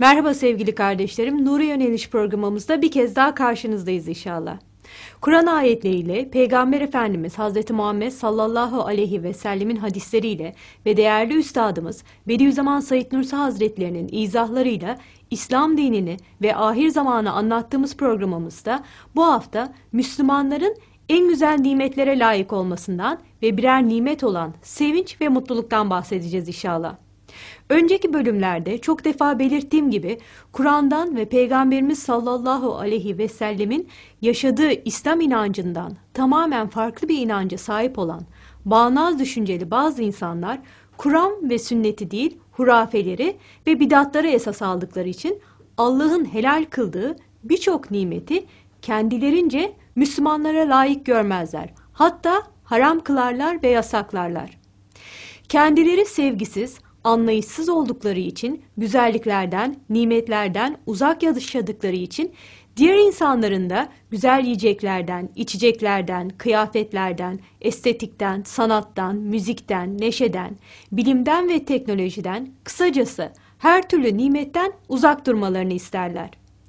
Merhaba sevgili kardeşlerim, Nur'a Yöneliş programımızda bir kez daha karşınızdayız inşallah. Kur'an ayetleriyle, Peygamber Efendimiz Hazreti Muhammed sallallahu aleyhi ve sellemin hadisleriyle ve değerli üstadımız Bediüzzaman Said Nursi Hazretlerinin izahlarıyla İslam dinini ve ahir zamanı anlattığımız programımızda bu hafta Müslümanların en güzel nimetlere layık olmasından ve birer nimet olan sevinç ve mutluluktan bahsedeceğiz inşallah. Önceki bölümlerde çok defa belirttiğim gibi Kur'an'dan ve Peygamberimiz sallallahu aleyhi ve sellemin yaşadığı İslam inancından tamamen farklı bir inanca sahip olan bağnaz düşünceli bazı insanlar Kur'an ve sünneti değil hurafeleri ve bidatları esas aldıkları için Allah'ın helal kıldığı birçok nimeti kendilerince Müslümanlara layık görmezler. Hatta haram kılarlar ve yasaklarlar. Kendileri sevgisiz, anlayışsız oldukları için, güzelliklerden, nimetlerden uzak yaşadıkları için, diğer insanların da güzel yiyeceklerden, içeceklerden, kıyafetlerden, estetikten, sanattan, müzikten, neşeden, bilimden ve teknolojiden, kısacası her türlü nimetten uzak durmalarını isterler.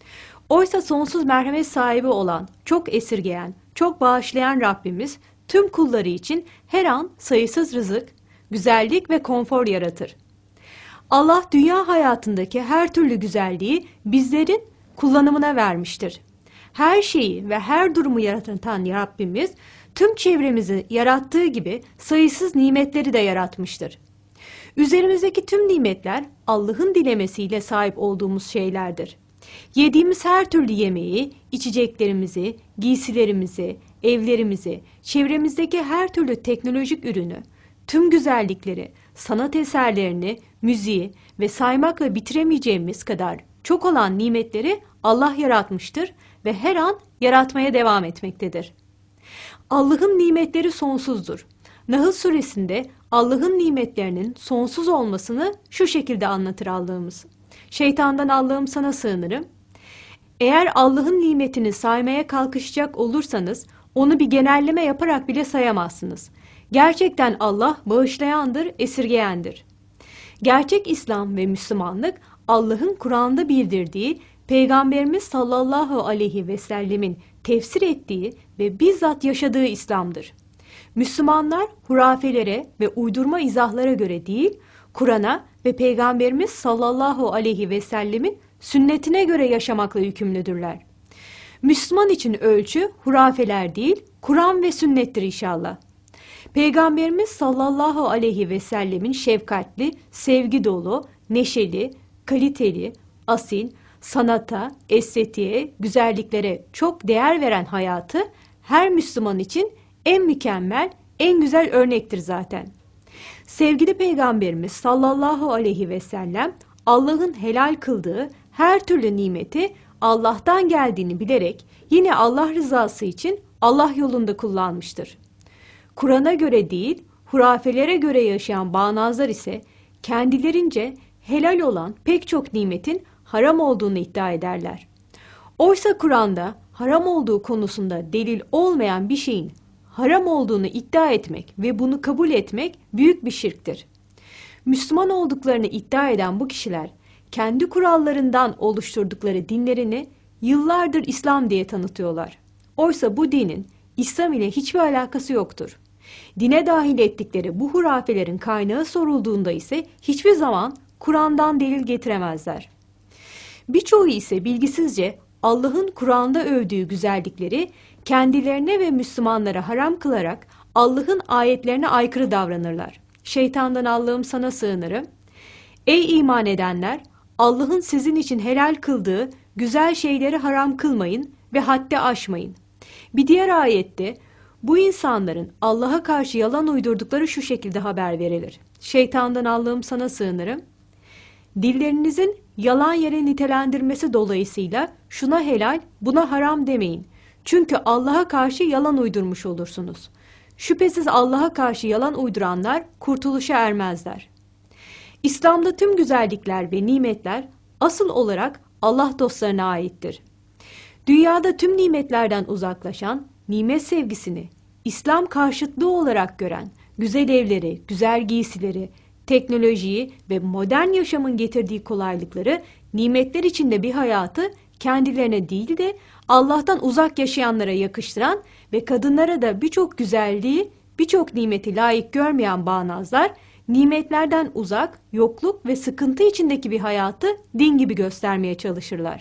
Oysa sonsuz merhamet sahibi olan, çok esirgeyen, çok bağışlayan Rabbimiz tüm kulları için her an sayısız rızık, güzellik ve konfor yaratır. Allah dünya hayatındaki her türlü güzelliği bizlerin kullanımına vermiştir. Her şeyi ve her durumu yaratan Rabbimiz tüm çevremizi yarattığı gibi sayısız nimetleri de yaratmıştır. Üzerimizdeki tüm nimetler Allah'ın dilemesiyle sahip olduğumuz şeylerdir. Yediğimiz her türlü yemeği, içeceklerimizi, giysilerimizi, evlerimizi, çevremizdeki her türlü teknolojik ürünü, tüm güzellikleri, sanat eserlerini, müziği ve saymakla bitiremeyeceğimiz kadar çok olan nimetleri Allah yaratmıştır ve her an yaratmaya devam etmektedir. Allah'ın nimetleri sonsuzdur. Nahl suresinde Allah'ın nimetlerinin sonsuz olmasını şu şekilde anlatır Allah'ımız. Şeytandan Allah'ım sana sığınırım. Eğer Allah'ın nimetini saymaya kalkışacak olursanız onu bir genelleme yaparak bile sayamazsınız. Gerçekten Allah bağışlayandır, esirgeyendir. Gerçek İslam ve Müslümanlık Allah'ın Kur'an'da bildirdiği, Peygamberimiz sallallahu aleyhi ve sellemin tefsir ettiği ve bizzat yaşadığı İslam'dır. Müslümanlar hurafelere ve uydurma izahlara göre değil, Kur'an'a ve Peygamberimiz sallallahu aleyhi ve sellemin sünnetine göre yaşamakla yükümlüdürler. Müslüman için ölçü hurafeler değil, Kur'an ve sünnettir inşallah. Peygamberimiz sallallahu aleyhi ve sellemin şefkatli, sevgi dolu, neşeli, kaliteli, asil, sanata, estetiğe, güzelliklere çok değer veren hayatı her Müslüman için en mükemmel, en güzel örnektir zaten. Sevgili Peygamberimiz sallallahu aleyhi ve sellem Allah'ın helal kıldığı her türlü nimeti Allah'tan geldiğini bilerek yine Allah rızası için Allah yolunda kullanmıştır. Kur'an'a göre değil, hurafelere göre yaşayan bağnazlar ise kendilerince helal olan pek çok nimetin haram olduğunu iddia ederler. Oysa Kur'an'da haram olduğu konusunda delil olmayan bir şeyin haram olduğunu iddia etmek ve bunu kabul etmek büyük bir şirktir. Müslüman olduklarını iddia eden bu kişiler kendi kurallarından oluşturdukları dinlerini yıllardır İslam diye tanıtıyorlar. Oysa bu dinin İslam ile hiçbir alakası yoktur. Dine dahil ettikleri bu hurafelerin kaynağı sorulduğunda ise hiçbir zaman Kur'an'dan delil getiremezler. Birçoğu ise bilgisizce Allah'ın Kur'an'da övdüğü güzellikleri kendilerine ve Müslümanlara haram kılarak Allah'ın ayetlerine aykırı davranırlar. Şeytandan Allah'ım sana sığınırım. Ey iman edenler! Allah'ın sizin için helal kıldığı güzel şeyleri haram kılmayın ve haddi aşmayın. Bir diğer ayette bu insanların Allah'a karşı yalan uydurdukları şu şekilde haber verilir. Şeytandan Allah'ım sana sığınırım. Dillerinizin yalan yere nitelendirmesi dolayısıyla şuna helal, buna haram demeyin. Çünkü Allah'a karşı yalan uydurmuş olursunuz. Şüphesiz Allah'a karşı yalan uyduranlar kurtuluşa ermezler. İslam'da tüm güzellikler ve nimetler asıl olarak Allah dostlarına aittir. Dünyada tüm nimetlerden uzaklaşan, nimet sevgisini İslam karşıtlığı olarak gören, güzel evleri, güzel giysileri, teknolojiyi ve modern yaşamın getirdiği kolaylıkları, nimetler içinde bir hayatı kendilerine değil de Allah'tan uzak yaşayanlara yakıştıran ve kadınlara da birçok güzelliği, birçok nimeti layık görmeyen bağnazlar, nimetlerden uzak, yokluk ve sıkıntı içindeki bir hayatı din gibi göstermeye çalışırlar.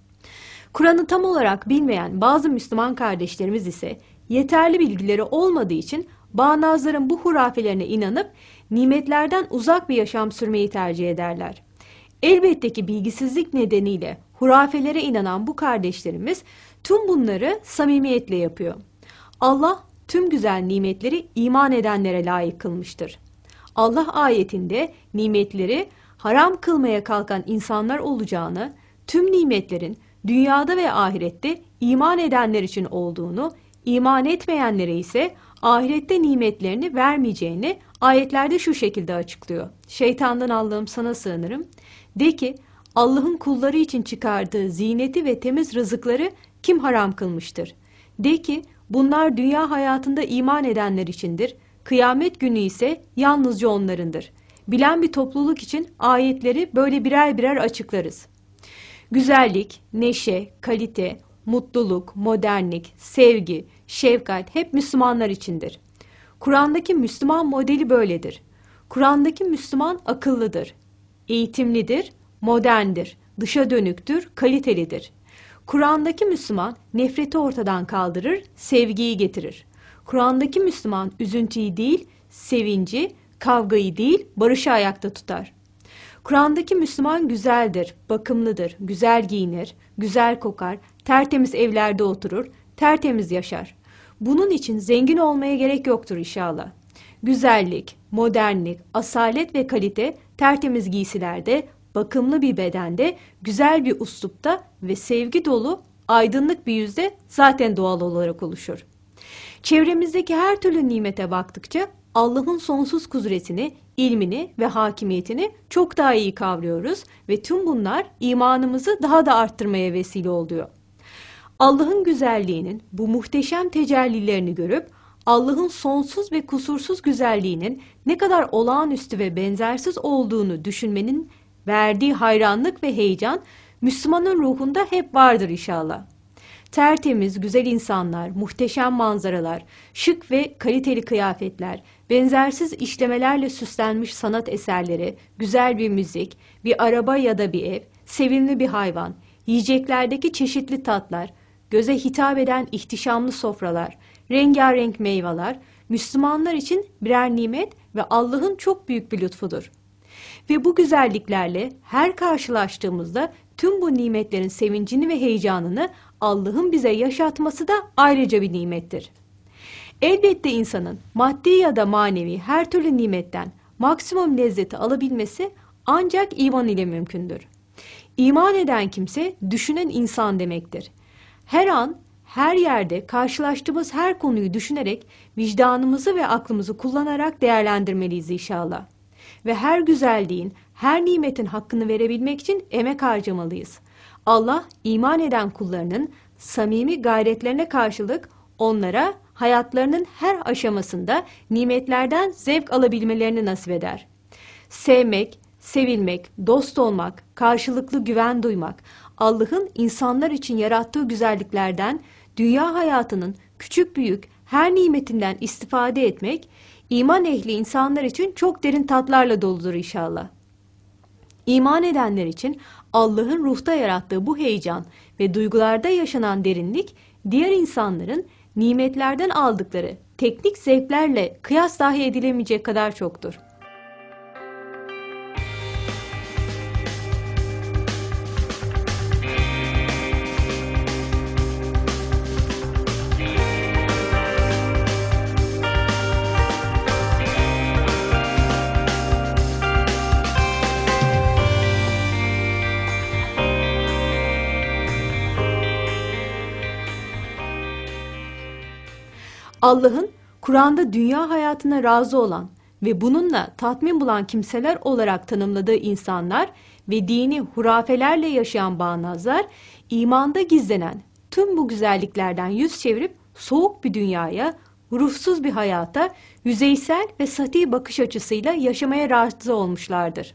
Kur'an'ı tam olarak bilmeyen bazı Müslüman kardeşlerimiz ise yeterli bilgileri olmadığı için bağnazların bu hurafelerine inanıp nimetlerden uzak bir yaşam sürmeyi tercih ederler. Elbette ki bilgisizlik nedeniyle hurafelere inanan bu kardeşlerimiz tüm bunları samimiyetle yapıyor. Allah tüm güzel nimetleri iman edenlere layık kılmıştır. Allah ayetinde nimetleri haram kılmaya kalkan insanlar olacağını, tüm nimetlerin dünyada ve ahirette iman edenler için olduğunu, iman etmeyenlere ise ahirette nimetlerini vermeyeceğini ayetlerde şu şekilde açıklıyor. Şeytandan Allah'ım sana sığınırım. De ki Allah'ın kulları için çıkardığı zineti ve temiz rızıkları kim haram kılmıştır? De ki bunlar dünya hayatında iman edenler içindir. Kıyamet günü ise yalnızca onlarındır. Bilen bir topluluk için ayetleri böyle birer birer açıklarız. Güzellik, neşe, kalite, mutluluk, modernlik, sevgi, şefkat hep Müslümanlar içindir. Kur'an'daki Müslüman modeli böyledir. Kur'an'daki Müslüman akıllıdır, eğitimlidir, moderndir, dışa dönüktür, kalitelidir. Kur'an'daki Müslüman nefreti ortadan kaldırır, sevgiyi getirir. Kur'an'daki Müslüman üzüntüyü değil, sevinci, kavgayı değil, barışı ayakta tutar. Kur'an'daki Müslüman güzeldir, bakımlıdır, güzel giyinir, güzel kokar, tertemiz evlerde oturur, tertemiz yaşar. Bunun için zengin olmaya gerek yoktur inşallah. Güzellik, modernlik, asalet ve kalite tertemiz giysilerde, bakımlı bir bedende, güzel bir üslupta ve sevgi dolu, aydınlık bir yüzde zaten doğal olarak oluşur. Çevremizdeki her türlü nimete baktıkça Allah'ın sonsuz kudretini, ilmini ve hakimiyetini çok daha iyi kavruyoruz ve tüm bunlar imanımızı daha da arttırmaya vesile oluyor. Allah'ın güzelliğinin bu muhteşem tecellilerini görüp Allah'ın sonsuz ve kusursuz güzelliğinin ne kadar olağanüstü ve benzersiz olduğunu düşünmenin verdiği hayranlık ve heyecan Müslümanın ruhunda hep vardır inşallah. Tertemiz, güzel insanlar, muhteşem manzaralar, şık ve kaliteli kıyafetler, benzersiz işlemelerle süslenmiş sanat eserleri, güzel bir müzik, bir araba ya da bir ev, sevimli bir hayvan, yiyeceklerdeki çeşitli tatlar, göze hitap eden ihtişamlı sofralar, rengarenk meyveler, Müslümanlar için birer nimet ve Allah'ın çok büyük bir lütfudur. Ve bu güzelliklerle her karşılaştığımızda tüm bu nimetlerin sevincini ve heyecanını Allah'ın bize yaşatması da ayrıca bir nimettir. Elbette insanın maddi ya da manevi her türlü nimetten maksimum lezzeti alabilmesi ancak iman ile mümkündür. İman eden kimse düşünen insan demektir. Her an, her yerde karşılaştığımız her konuyu düşünerek vicdanımızı ve aklımızı kullanarak değerlendirmeliyiz inşallah. Ve her güzelliğin, her nimetin hakkını verebilmek için emek harcamalıyız. Allah iman eden kullarının samimi gayretlerine karşılık onlara hayatlarının her aşamasında nimetlerden zevk alabilmelerini nasip eder. Sevmek, sevilmek, dost olmak, karşılıklı güven duymak, Allah'ın insanlar için yarattığı güzelliklerden dünya hayatının küçük büyük her nimetinden istifade etmek, iman ehli insanlar için çok derin tatlarla doludur inşallah. İman edenler için Allah'ın ruhta yarattığı bu heyecan ve duygularda yaşanan derinlik, diğer insanların nimetlerden aldıkları teknik zevklerle kıyas dahi edilemeyecek kadar çoktur. Allah'ın Kur'an'da dünya hayatına razı olan ve bununla tatmin bulan kimseler olarak tanımladığı insanlar ve dini hurafelerle yaşayan bağnazlar, imanda gizlenen tüm bu güzelliklerden yüz çevirip soğuk bir dünyaya, ruhsuz bir hayata yüzeysel ve sati bakış açısıyla yaşamaya razı olmuşlardır.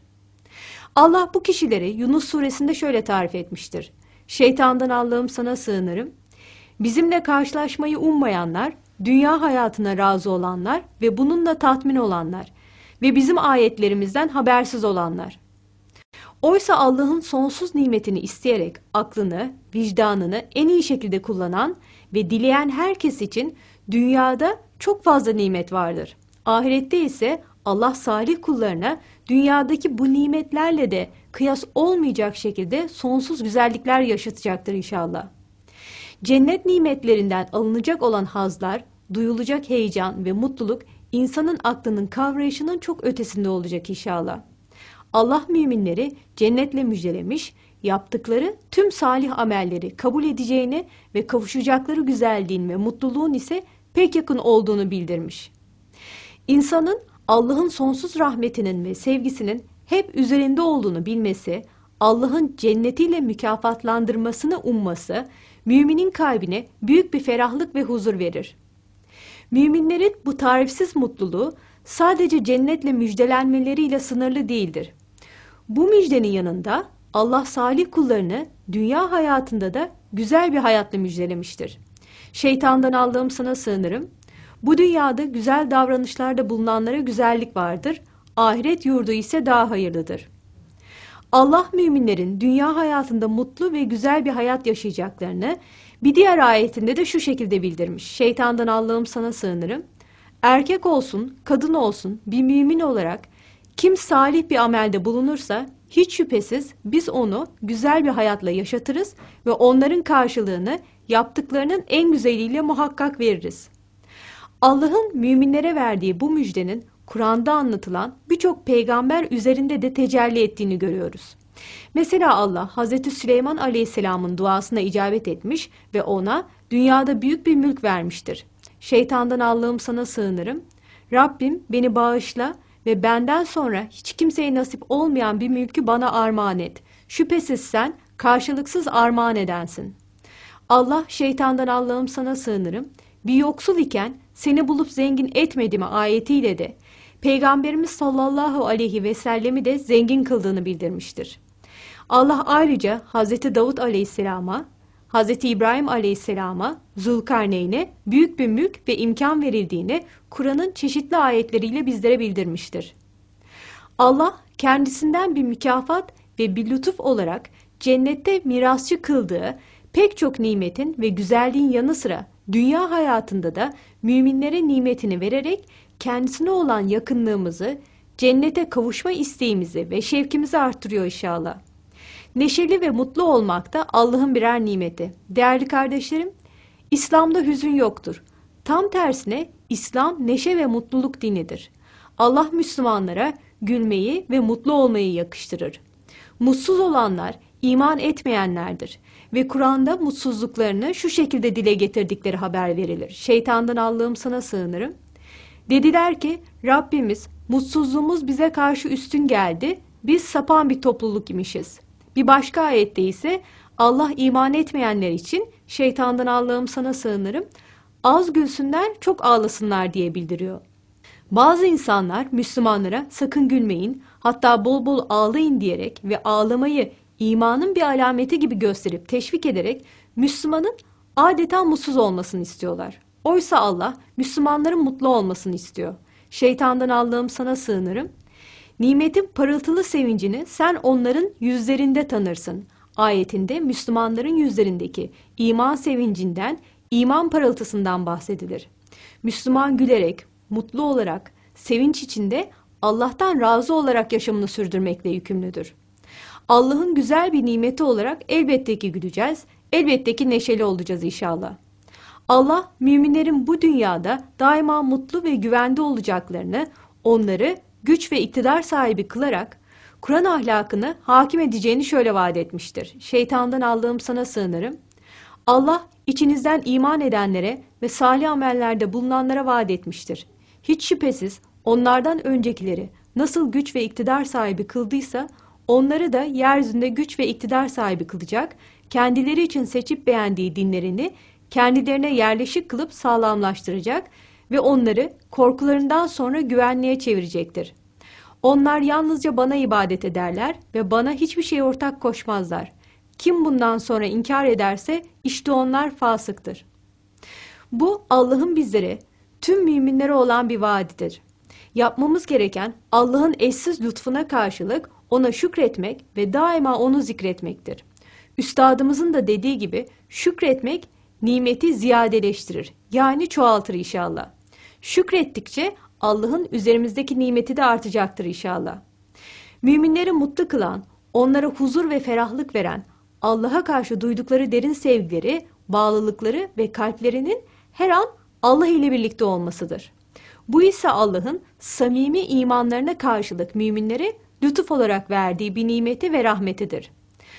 Allah bu kişileri Yunus suresinde şöyle tarif etmiştir. Şeytandan Allah'ım sana sığınırım. Bizimle karşılaşmayı ummayanlar, dünya hayatına razı olanlar ve bununla tatmin olanlar ve bizim ayetlerimizden habersiz olanlar. Oysa Allah'ın sonsuz nimetini isteyerek aklını, vicdanını en iyi şekilde kullanan ve dileyen herkes için dünyada çok fazla nimet vardır. Ahirette ise Allah salih kullarına dünyadaki bu nimetlerle de kıyas olmayacak şekilde sonsuz güzellikler yaşatacaktır inşallah. Cennet nimetlerinden alınacak olan hazlar, duyulacak heyecan ve mutluluk insanın aklının kavrayışının çok ötesinde olacak inşallah. Allah müminleri cennetle müjdelemiş, yaptıkları tüm salih amelleri kabul edeceğini ve kavuşacakları güzelliğin ve mutluluğun ise pek yakın olduğunu bildirmiş. İnsanın Allah'ın sonsuz rahmetinin ve sevgisinin hep üzerinde olduğunu bilmesi, Allah'ın cennetiyle mükafatlandırmasını umması, müminin kalbine büyük bir ferahlık ve huzur verir. Müminlerin bu tarifsiz mutluluğu sadece cennetle müjdelenmeleriyle sınırlı değildir. Bu müjdenin yanında Allah salih kullarını dünya hayatında da güzel bir hayatla müjdelemiştir. Şeytandan Allah'ım sana sığınırım. Bu dünyada güzel davranışlarda bulunanlara güzellik vardır. Ahiret yurdu ise daha hayırlıdır. Allah müminlerin dünya hayatında mutlu ve güzel bir hayat yaşayacaklarını bir diğer ayetinde de şu şekilde bildirmiş. Şeytandan Allah'ım sana sığınırım. Erkek olsun, kadın olsun bir mümin olarak kim salih bir amelde bulunursa hiç şüphesiz biz onu güzel bir hayatla yaşatırız ve onların karşılığını yaptıklarının en güzeliyle muhakkak veririz. Allah'ın müminlere verdiği bu müjdenin Kur'an'da anlatılan birçok peygamber üzerinde de tecelli ettiğini görüyoruz. Mesela Allah Hazreti Süleyman Aleyhisselam'ın duasına icabet etmiş ve ona dünyada büyük bir mülk vermiştir. Şeytandan Allah'ım sana sığınırım. Rabbim beni bağışla ve benden sonra hiç kimseye nasip olmayan bir mülkü bana armağan et. Şüphesiz sen karşılıksız armağan edensin. Allah şeytandan Allah'ım sana sığınırım. Bir yoksul iken seni bulup zengin etmedi mi ayetiyle de Peygamberimiz sallallahu aleyhi ve sellemi de zengin kıldığını bildirmiştir. Allah ayrıca Hazreti Davud aleyhisselama, Hazreti İbrahim aleyhisselama, Zulkarneyn'e büyük bir mülk ve imkan verildiğini Kur'an'ın çeşitli ayetleriyle bizlere bildirmiştir. Allah kendisinden bir mükafat ve bir lütuf olarak cennette mirasçı kıldığı pek çok nimetin ve güzelliğin yanı sıra dünya hayatında da müminlere nimetini vererek kendisine olan yakınlığımızı, cennete kavuşma isteğimizi ve şevkimizi arttırıyor inşallah. Neşeli ve mutlu olmak da Allah'ın birer nimeti. Değerli kardeşlerim, İslam'da hüzün yoktur. Tam tersine İslam neşe ve mutluluk dinidir. Allah Müslümanlara gülmeyi ve mutlu olmayı yakıştırır. Mutsuz olanlar iman etmeyenlerdir ve Kur'an'da mutsuzluklarını şu şekilde dile getirdikleri haber verilir. Şeytandan Allah'ım sana sığınırım. Dediler ki Rabbimiz mutsuzluğumuz bize karşı üstün geldi, biz sapan bir topluluk imişiz. Bir başka ayette ise Allah iman etmeyenler için şeytandan Allah'ım sana sığınırım, az gülsünler çok ağlasınlar diye bildiriyor. Bazı insanlar Müslümanlara sakın gülmeyin, hatta bol bol ağlayın diyerek ve ağlamayı imanın bir alameti gibi gösterip teşvik ederek Müslümanın adeta mutsuz olmasını istiyorlar. Oysa Allah Müslümanların mutlu olmasını istiyor. Şeytandan Allah'ım sana sığınırım. Nimetin parıltılı sevincini sen onların yüzlerinde tanırsın. Ayetinde Müslümanların yüzlerindeki iman sevincinden, iman parıltısından bahsedilir. Müslüman gülerek, mutlu olarak, sevinç içinde Allah'tan razı olarak yaşamını sürdürmekle yükümlüdür. Allah'ın güzel bir nimeti olarak elbette ki güleceğiz, elbette ki neşeli olacağız inşallah. Allah müminlerin bu dünyada daima mutlu ve güvende olacaklarını, onları güç ve iktidar sahibi kılarak Kur'an ahlakını hakim edeceğini şöyle vaat etmiştir. Şeytandan Allah'ım sana sığınırım. Allah içinizden iman edenlere ve salih amellerde bulunanlara vaat etmiştir. Hiç şüphesiz onlardan öncekileri nasıl güç ve iktidar sahibi kıldıysa onları da yeryüzünde güç ve iktidar sahibi kılacak, kendileri için seçip beğendiği dinlerini kendilerine yerleşik kılıp sağlamlaştıracak ve onları korkularından sonra güvenliğe çevirecektir. Onlar yalnızca bana ibadet ederler ve bana hiçbir şeye ortak koşmazlar. Kim bundan sonra inkar ederse işte onlar fasıktır. Bu Allah'ın bizlere, tüm müminlere olan bir vaadidir. Yapmamız gereken Allah'ın eşsiz lütfuna karşılık ona şükretmek ve daima onu zikretmektir. Üstadımızın da dediği gibi şükretmek nimeti ziyadeleştirir. Yani çoğaltır inşallah. Şükrettikçe Allah'ın üzerimizdeki nimeti de artacaktır inşallah. Müminleri mutlu kılan, onlara huzur ve ferahlık veren, Allah'a karşı duydukları derin sevgileri, bağlılıkları ve kalplerinin her an Allah ile birlikte olmasıdır. Bu ise Allah'ın samimi imanlarına karşılık müminlere lütuf olarak verdiği bir nimeti ve rahmetidir.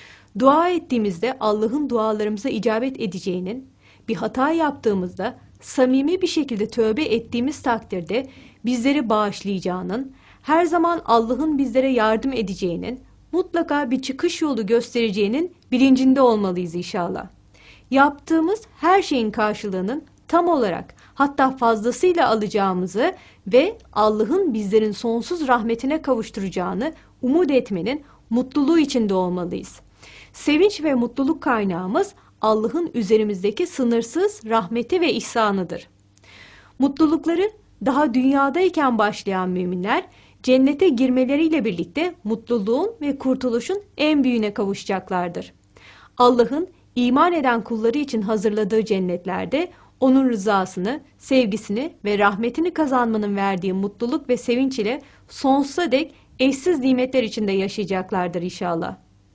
Dua ettiğimizde Allah'ın dualarımıza icabet edeceğinin, bir hata yaptığımızda samimi bir şekilde tövbe ettiğimiz takdirde bizleri bağışlayacağının, her zaman Allah'ın bizlere yardım edeceğinin, mutlaka bir çıkış yolu göstereceğinin bilincinde olmalıyız inşallah. Yaptığımız her şeyin karşılığının tam olarak hatta fazlasıyla alacağımızı ve Allah'ın bizlerin sonsuz rahmetine kavuşturacağını umut etmenin mutluluğu içinde olmalıyız. Sevinç ve mutluluk kaynağımız Allah'ın üzerimizdeki sınırsız rahmeti ve ihsanıdır. Mutlulukları daha dünyadayken başlayan müminler cennete girmeleriyle birlikte mutluluğun ve kurtuluşun en büyüğüne kavuşacaklardır. Allah'ın iman eden kulları için hazırladığı cennetlerde onun rızasını, sevgisini ve rahmetini kazanmanın verdiği mutluluk ve sevinç ile sonsuza dek eşsiz nimetler içinde yaşayacaklardır inşallah.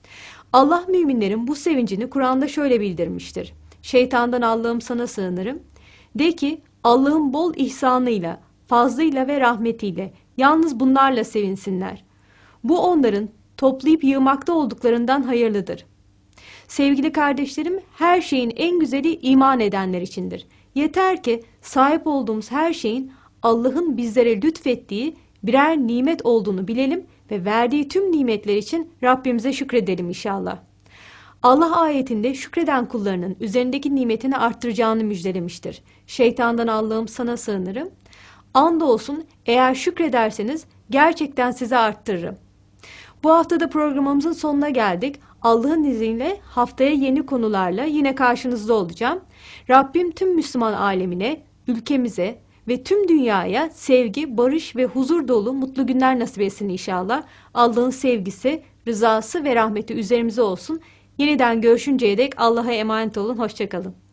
Allah müminlerin bu sevincini Kur'an'da şöyle bildirmiştir. Şeytandan Allah'ım sana sığınırım. De ki Allah'ın bol ihsanıyla, fazlıyla ve rahmetiyle yalnız bunlarla sevinsinler. Bu onların toplayıp yığmakta olduklarından hayırlıdır. Sevgili kardeşlerim, her şeyin en güzeli iman edenler içindir. Yeter ki sahip olduğumuz her şeyin Allah'ın bizlere lütfettiği birer nimet olduğunu bilelim ve verdiği tüm nimetler için Rabbimize şükredelim inşallah. Allah ayetinde şükreden kullarının üzerindeki nimetini arttıracağını müjdelemiştir. Şeytandan Allah'ım sana sığınırım. Andolsun eğer şükrederseniz gerçekten size arttırırım. Bu haftada programımızın sonuna geldik. Allah'ın izniyle haftaya yeni konularla yine karşınızda olacağım. Rabbim tüm Müslüman alemine, ülkemize ve tüm dünyaya sevgi, barış ve huzur dolu mutlu günler nasip etsin inşallah. Allah'ın sevgisi, rızası ve rahmeti üzerimize olsun. Yeniden görüşünceye dek Allah'a emanet olun. Hoşça kalın.